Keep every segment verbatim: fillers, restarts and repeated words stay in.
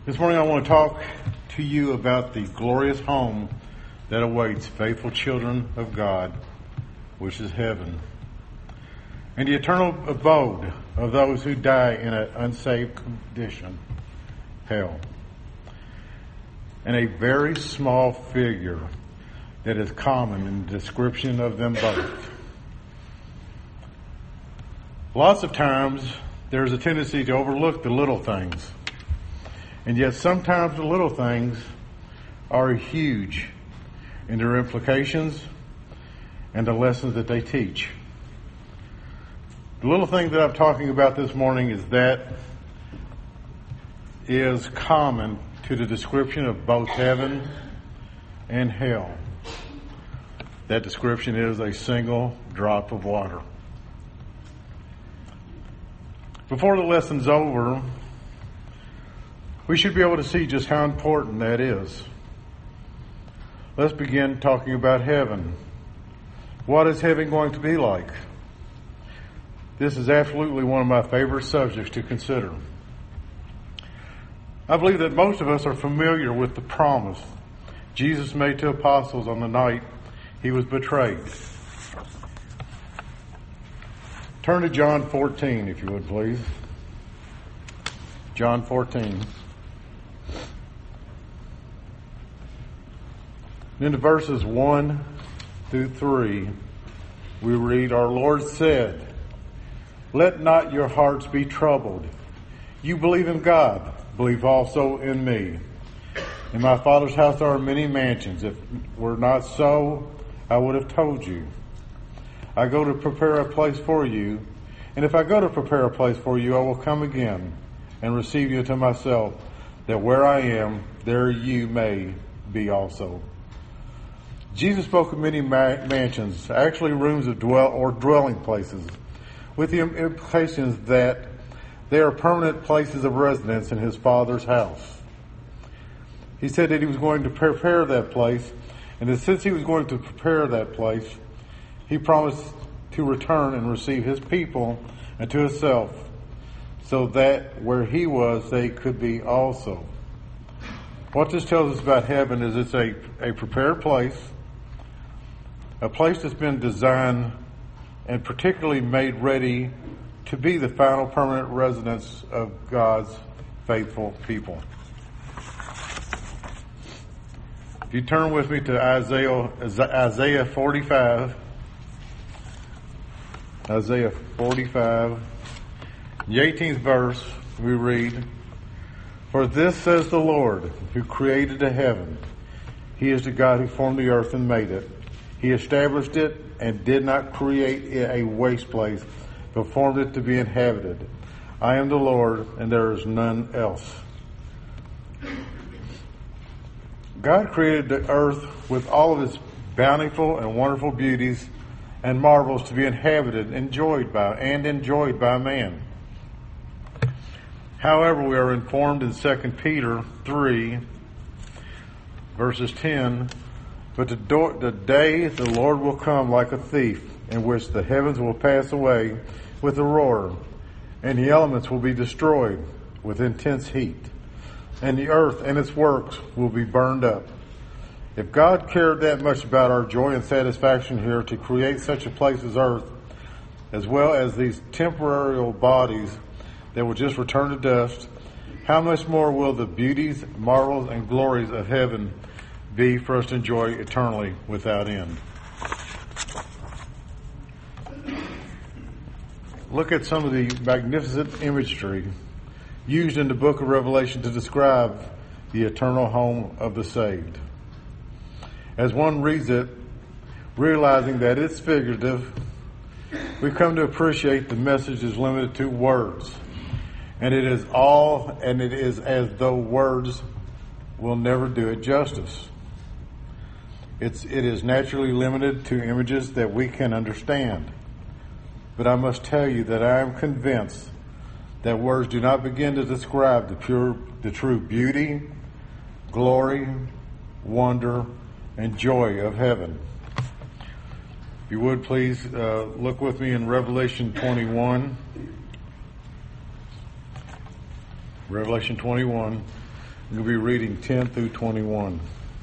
This morning I want to talk to you about the glorious home that awaits faithful children of God, which is heaven, and the eternal abode of those who die in an unsaved condition, hell, and a very small figure that is common in the description of them both. Lots of times there's a tendency to overlook the little things. And yet sometimes the little things are huge in their implications and the lessons that they teach. The little thing that I'm talking about this morning is that is common to the description of both heaven and hell. That description is a single drop of water. Before the lesson's over, we should be able to see just how important that is. Let's begin talking about heaven. What is heaven going to be like? This is absolutely one of my favorite subjects to consider. I believe that most of us are familiar with the promise Jesus made to apostles on the night he was betrayed. Turn to John fourteen, if you would, please. John fourteen. In the verses one through three, we read, "Our Lord said, 'Let not your hearts be troubled. You believe in God, believe also in me. In my Father's house there are many mansions. If it were not so, I would have told you. I go to prepare a place for you, and if I go to prepare a place for you, I will come again and receive you to myself, that where I am, there you may be also.'" Jesus spoke of many ma- mansions, actually rooms of dwell or dwelling places, with the implications that they are permanent places of residence in his Father's house. He said that he was going to prepare that place, and that since he was going to prepare that place, he promised to return and receive his people and to himself, so that where he was, they could be also. What this tells us about heaven is it's a, a prepared place, a place that's been designed and particularly made ready to be the final permanent residence of God's faithful people. If you turn with me to Isaiah, Isaiah forty-five, Isaiah forty-five, the eighteenth verse, we read, "For this says the Lord, who created the heaven. He is the God who formed the earth and made it. He established it and did not create it a waste place, but formed it to be inhabited. I am the Lord, and there is none else." God created the earth with all of its bountiful and wonderful beauties and marvels to be inhabited, enjoyed by, and enjoyed by man. However, we are informed in Second Peter three, verses ten, "But the, do- the day the Lord will come like a thief, in which the heavens will pass away with a roar, and the elements will be destroyed with intense heat, and the earth and its works will be burned up." If God cared that much about our joy and satisfaction here to create such a place as earth, as well as these temporal bodies that will just return to dust, how much more will the beauties, marvels, and glories of heaven be for us to enjoy eternally without end? Look at some of the magnificent imagery used in the book of Revelation to describe the eternal home of the saved. As one reads it, realizing that it's figurative, we come to appreciate the message is limited to words. And it is all, and it is as though words will never do it justice. It's, it is naturally limited to images that we can understand. But I must tell you that I am convinced that words do not begin to describe the pure, the true beauty, glory, wonder, and joy of heaven. If you would please uh, look with me in Revelation twenty-one. Revelation twenty-one. We'll be reading ten through twenty-one.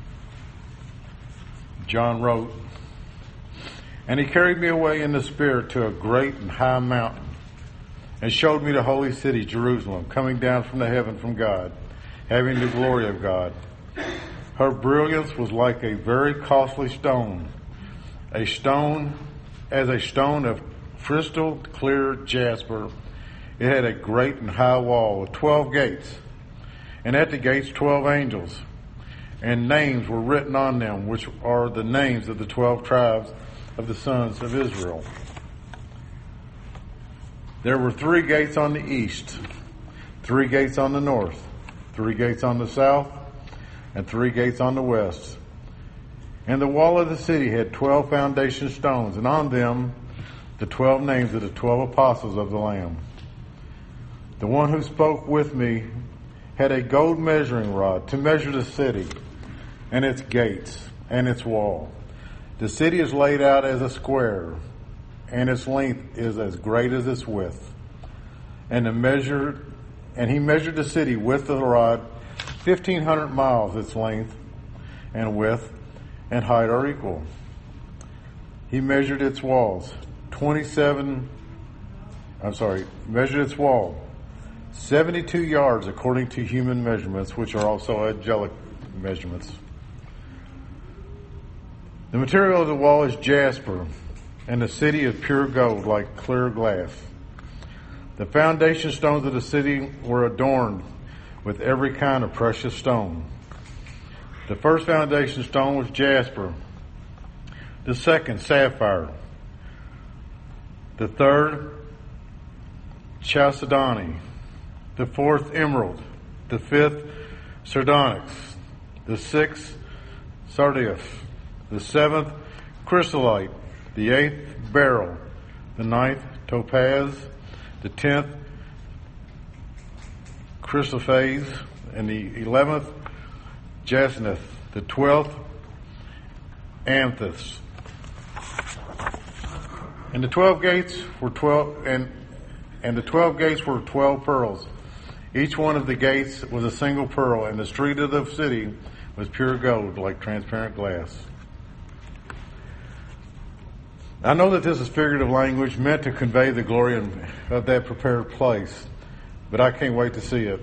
John wrote, "And he carried me away in the Spirit to a great and high mountain, and showed me the holy city, Jerusalem, coming down from the heaven from God, having the glory of God. Her brilliance was like a very costly stone, a stone as a stone of crystal clear jasper. It had a great and high wall with twelve gates, and at the gates twelve angels, and names were written on them, which are the names of the twelve tribes of the sons of Israel. There were three gates on the east, three gates on the north, three gates on the south, and three gates on the west. And the wall of the city had twelve foundation stones, and on them the twelve names of the twelve apostles of the Lamb. The one who spoke with me had a gold measuring rod to measure the city and its gates and its wall. The city is laid out as a square, and its length is as great as its width. And the measure, and he measured the city with the rod, fifteen hundred miles its length and width and height are equal. He measured its walls, twenty-seven, I'm sorry, measured its wall, seventy-two yards according to human measurements, which are also angelic measurements. The material of the wall is jasper, and the city is pure gold, like clear glass. The foundation stones of the city were adorned with every kind of precious stone. The first foundation stone was jasper, the second sapphire, the third chalcedony, the fourth emerald, the fifth sardonyx, the sixth sardius, the seventh chrysolite, the eighth beryl, the ninth topaz, the tenth chrysoprase, and the eleventh jacinth, the twelfth amethyst. And the twelve gates were twelve, and and the twelve gates were twelve pearls. Each one of the gates was a single pearl, and the street of the city was pure gold, like transparent glass." I know that this is figurative language meant to convey the glory of that prepared place, but I can't wait to see it.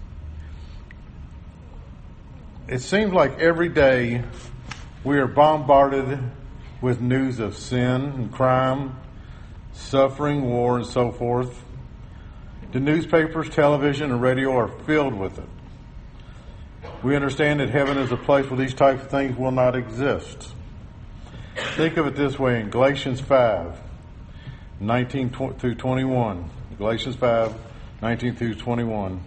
It seems like every day we are bombarded with news of sin and crime, suffering, war, and so forth. The newspapers, television, and radio are filled with it. We understand that heaven is a place where these types of things will not exist. Think of it this way in Galatians five, nineteen through twenty-one. Galatians five, nineteen through twenty-one.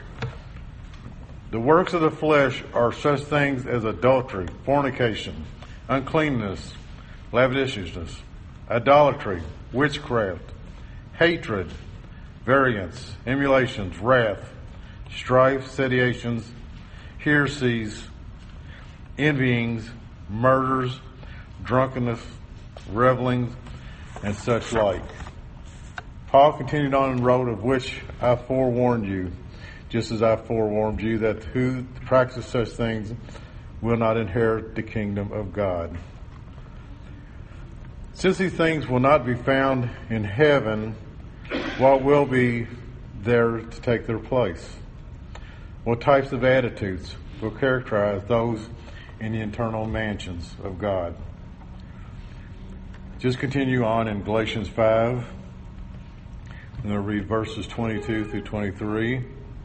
"The works of the flesh are such things as adultery, fornication, uncleanness, lasciviousness, idolatry, witchcraft, hatred, variance, emulations, wrath, strife, seditions, heresies, envyings, murders, drunkenness, revelings, and such like." Paul continued on and wrote, "Of which I forewarned you, just as I forewarned you, that who practice such things will not inherit the kingdom of God." Since these things will not be found in heaven, what will be there to take their place? What types of attitudes will characterize those in the eternal mansions of God? Just continue on in Galatians five. I'm going to read verses twenty-two through twenty-three.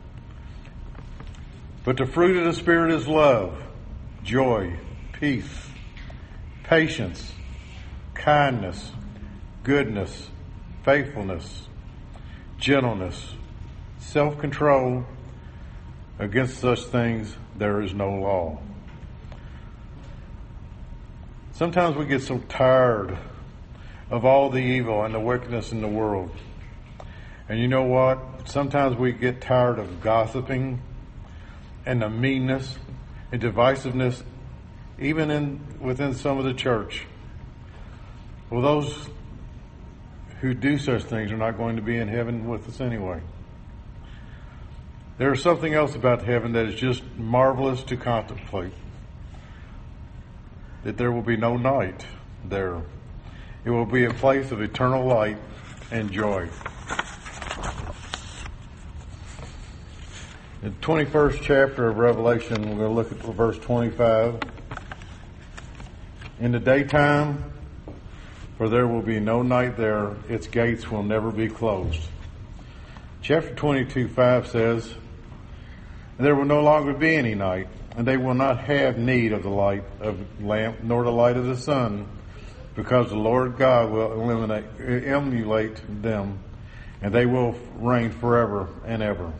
"But the fruit of the Spirit is love, joy, peace, patience, kindness, goodness, faithfulness, gentleness, self-control. Against such things there is no law." Sometimes we get so tired of all the evil and the wickedness in the world. And you know what? Sometimes we get tired of gossiping and the meanness and divisiveness, even in within some of the church. Well, those who do such things are not going to be in heaven with us anyway. There is something else about heaven that is just marvelous to contemplate. That there will be no night there. It will be a place of eternal light and joy. In the twenty-first chapter of Revelation, we're going to look at verse twenty-five. In the daytime, for there will be no night there, its gates will never be closed. Chapter twenty-two, five says, there will no longer be any night, and they will not have need of the light of lamp, nor the light of the sun, because the Lord God will eliminate, emulate them, and they will reign forever and ever.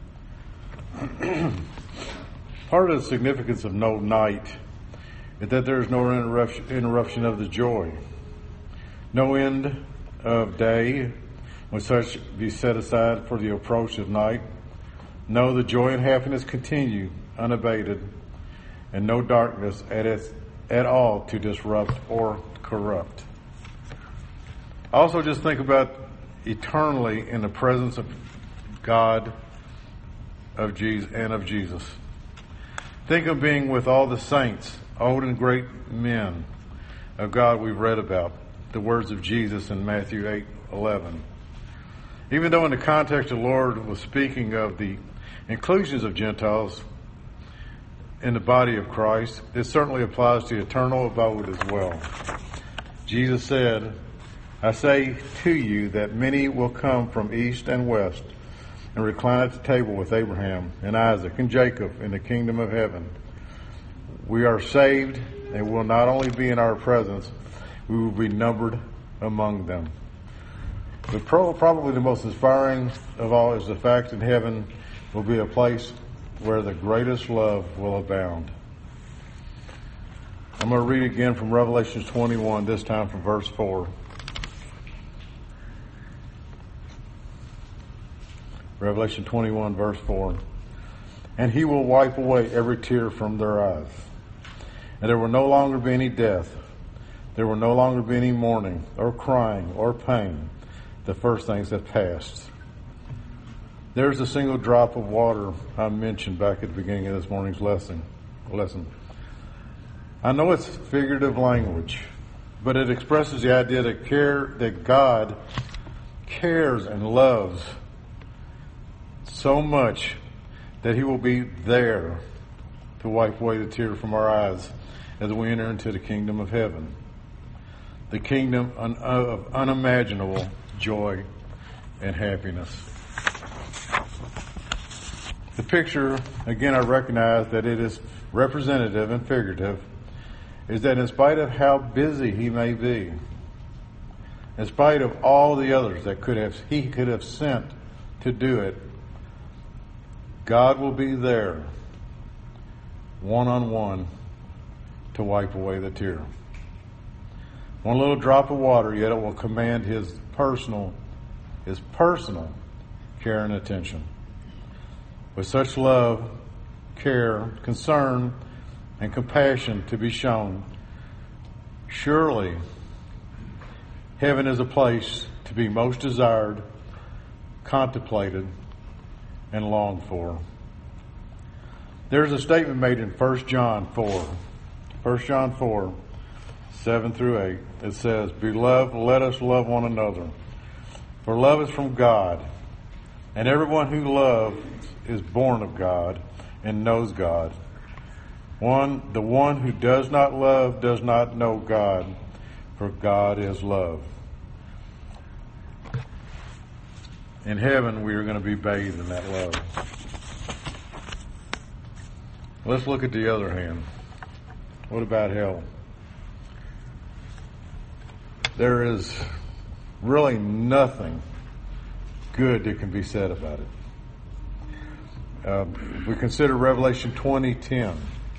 Part of the significance of no night is that there is no interruption, interruption of the joy. No end of day when such be set aside for the approach of night. No, the joy and happiness continue unabated, and no darkness at its, at all to disrupt or corrupt. Also, just think about eternally in the presence of God of Jesus and of Jesus. Think of being with all the saints, old and great men of God we've read about, the words of Jesus in Matthew eight eleven. Even though in the context the Lord was speaking of the inclusions of Gentiles in the body of Christ, it certainly applies to eternal abode as well. Jesus said, I say to you that many will come from east and west and recline at the table with Abraham and Isaac and Jacob in the kingdom of heaven. We are saved and will not only be in our presence, we will be numbered among them. But probably the most inspiring of all is the fact that heaven will be a place where the greatest love will abound. I'm going to read again from Revelation twenty-one, this time from verse four. Revelation twenty-one, verse four. And he will wipe away every tear from their eyes. And there will no longer be any death. There will no longer be any mourning or crying or pain. The first things have passed. There's a single drop of water I mentioned back at the beginning of this morning's lesson. lesson. I know it's figurative language, but it expresses the idea that care, that God cares and loves so much that he will be there to wipe away the tear from our eyes as we enter into the kingdom of heaven. The kingdom of unimaginable joy and happiness. The picture, again, I recognize that it is representative and figurative, is that in spite of how busy he may be, in spite of all the others that could have he could have sent to do it, God will be there, one-on-one, to wipe away the tear. One little drop of water, yet it will command his personal, his personal care and attention. With such love, care, concern, and compassion to be shown, surely heaven is a place to be most desired, contemplated, and longed for. There's a statement made in First John four. First John four, seven through eight. It says, Beloved, let us love one another, for love is from God, and everyone who loves is born of God and knows God. One, the one who does not love does not know God, for God is love. In heaven, we are going to be bathed in that love. Let's look at the other hand. What about hell? There is really nothing good that can be said about it. Uh, if we consider Revelation twenty ten,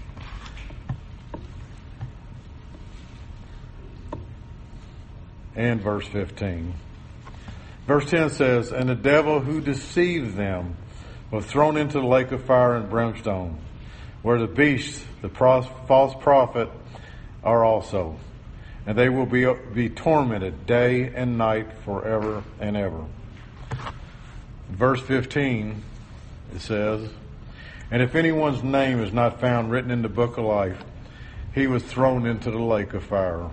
and verse fifteen. Verse ten says, And the devil who deceived them was thrown into the lake of fire and brimstone, where the beast, the false prophet, are also. And they will be, be tormented day and night forever and ever. Verse fifteen it says, and if anyone's name is not found written in the book of life, he was thrown into the lake of fire.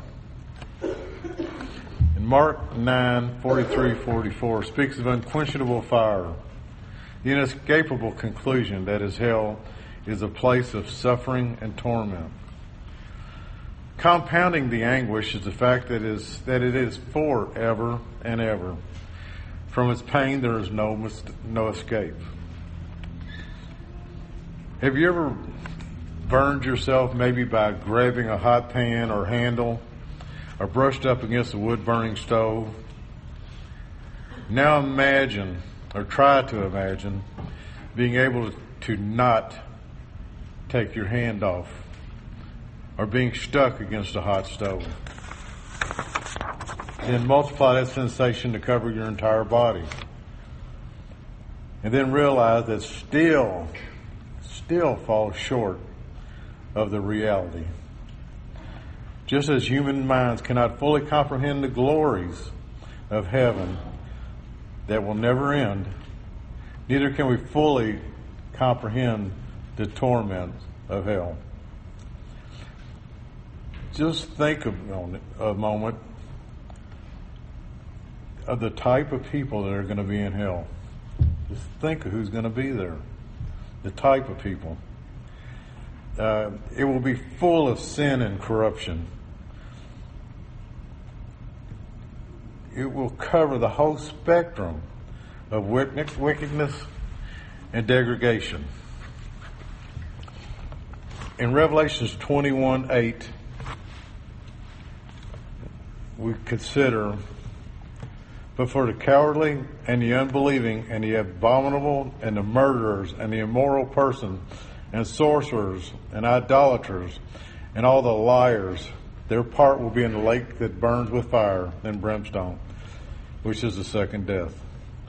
And Mark nine, forty-three, forty-four speaks of unquenchable fire, the inescapable conclusion that is hell is a place of suffering and torment. Compounding the anguish is the fact that, is, that it is forever and ever. From its pain, there is no, no escape. Have you ever burned yourself maybe by grabbing a hot pan or handle or brushed up against a wood-burning stove? Now imagine, or try to imagine, being able to not take your hand off or being stuck against a hot stove. Then multiply that sensation to cover your entire body. And then realize that still, still falls short of the reality. Just as human minds cannot fully comprehend the glories of heaven that will never end, neither can we fully comprehend the torments of hell. Just think of a moment of the type of people that are going to be in hell. Just think of who's going to be there. The type of people. Uh, it will be full of sin and corruption. It will cover the whole spectrum of wickedness and degradation. In Revelations twenty-one eight, we consider, but for the cowardly and the unbelieving and the abominable and the murderers and the immoral person and sorcerers and idolaters and all the liars, their part will be in the lake that burns with fire and brimstone, which is the second death.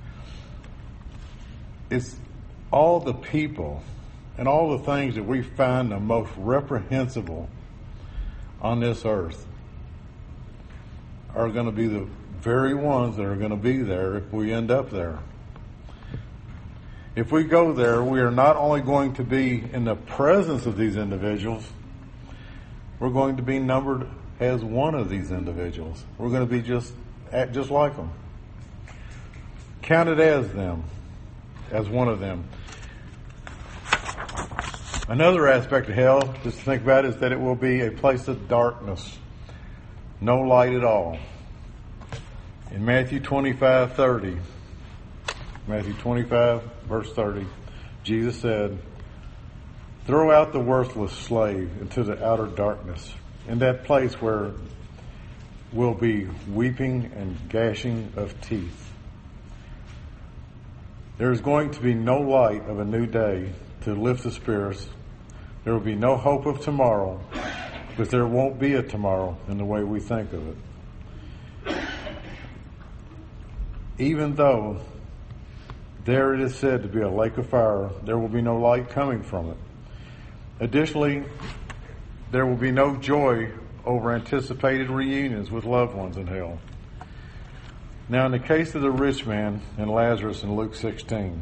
It's all the people and all the things that we find the most reprehensible on this earth are going to be the very ones that are going to be there if we end up there. If we go there, we are not only going to be in the presence of these individuals, we're going to be numbered as one of these individuals. We're going to be just just like them. Counted as them, as one of them. Another aspect of hell, just to think about, is that it will be a place of darkness. No light at all. In Matthew twenty-five thirty, Matthew twenty-five, verse thirty, Jesus said, "Throw out the worthless slave into the outer darkness, in that place where will be weeping and gashing of teeth." There is going to be no light of a new day to lift the spirits. There will be no hope of tomorrow, because there won't be a tomorrow in the way we think of it. Even though there it is said to be a lake of fire, there will be no light coming from it. Additionally, there will be no joy over anticipated reunions with loved ones in hell. Now, in the case of the rich man and Lazarus in Luke sixteen,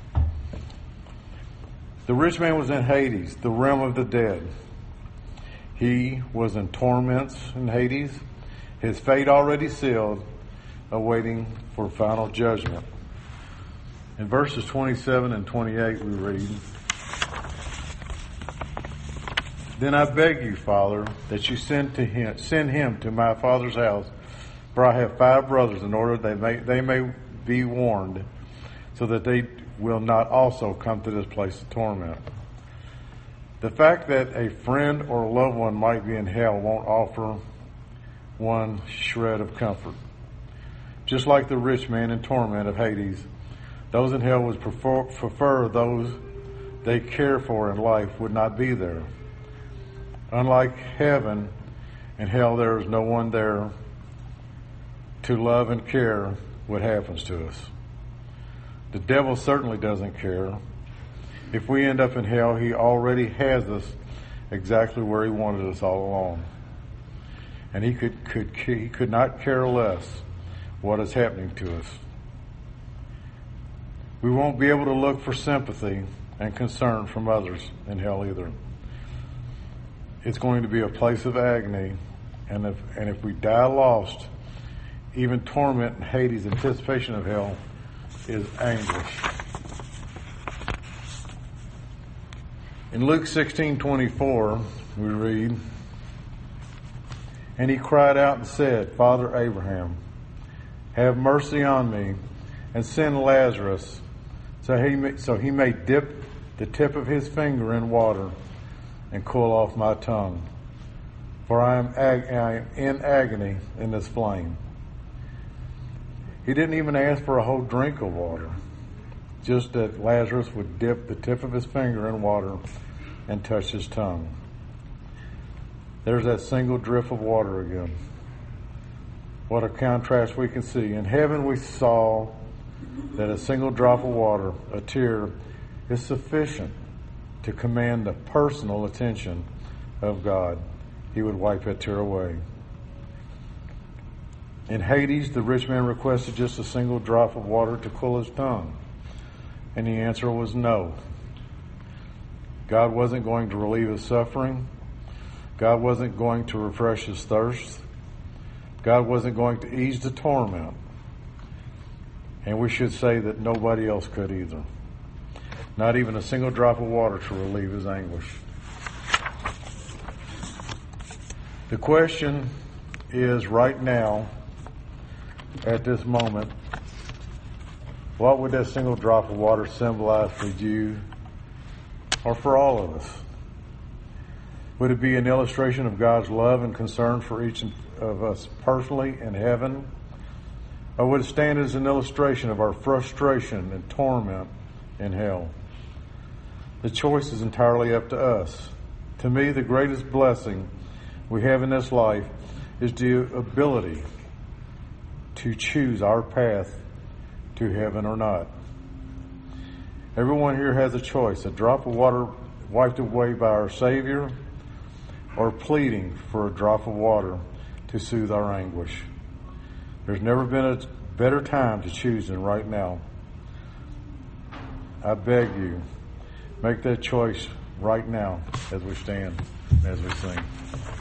the rich man was in Hades, the realm of the dead. He was in torments in Hades, his fate already sealed, awaiting for final judgment. In verses twenty-seven and twenty-eight we read, "Then I beg you, Father, that you send to him, send him to my father's house, for I have five brothers, in order they may they may be warned, so that they will not also come to this place of torment." The fact that a friend or a loved one might be in hell won't offer one shred of comfort. Just like the rich man in torment of Hades, those in hell would prefer, prefer those they care for in life would not be there. Unlike heaven and hell, there is no one there to love and care what happens to us. The devil certainly doesn't care. If we end up in hell, he already has us exactly where he wanted us all along. And he could, could he could not care less what is happening to us. We won't be able to look for sympathy and concern from others in hell either. It's going to be a place of agony, and if, and if we die lost, even torment and Hades' anticipation of hell is anguish. In Luke sixteen twenty-four, we read, "And he cried out and said, Father Abraham, have mercy on me, and send Lazarus, so he may, so he may dip the tip of his finger in water and cool off my tongue, for I am, ag- I am in agony in this flame." He didn't even ask for a whole drink of water, just that Lazarus would dip the tip of his finger in water and touch his tongue. There's that single drip of water again. What a contrast we can see. In heaven we saw that a single drop of water, a tear, is sufficient to command the personal attention of God. He would wipe that tear away. In Hades, the rich man requested just a single drop of water to cool his tongue, and the answer was no. God wasn't going to relieve his suffering. God wasn't going to refresh his thirst. God wasn't going to ease the torment. And we should say that nobody else could either. Not even a single drop of water to relieve his anguish. The question is right now, at this moment, what would that single drop of water symbolize for you or for all of us? Would it be an illustration of God's love and concern for each of us personally in heaven? Or would it stand as an illustration of our frustration and torment in hell? The choice is entirely up to us. To me, the greatest blessing we have in this life is the ability to choose our path to heaven or not. Everyone here has a choice: a drop of water wiped away by our Savior, or pleading for a drop of water to soothe our anguish. There's never been a better time to choose than right now. I beg you, make that choice right now as we stand, as we sing.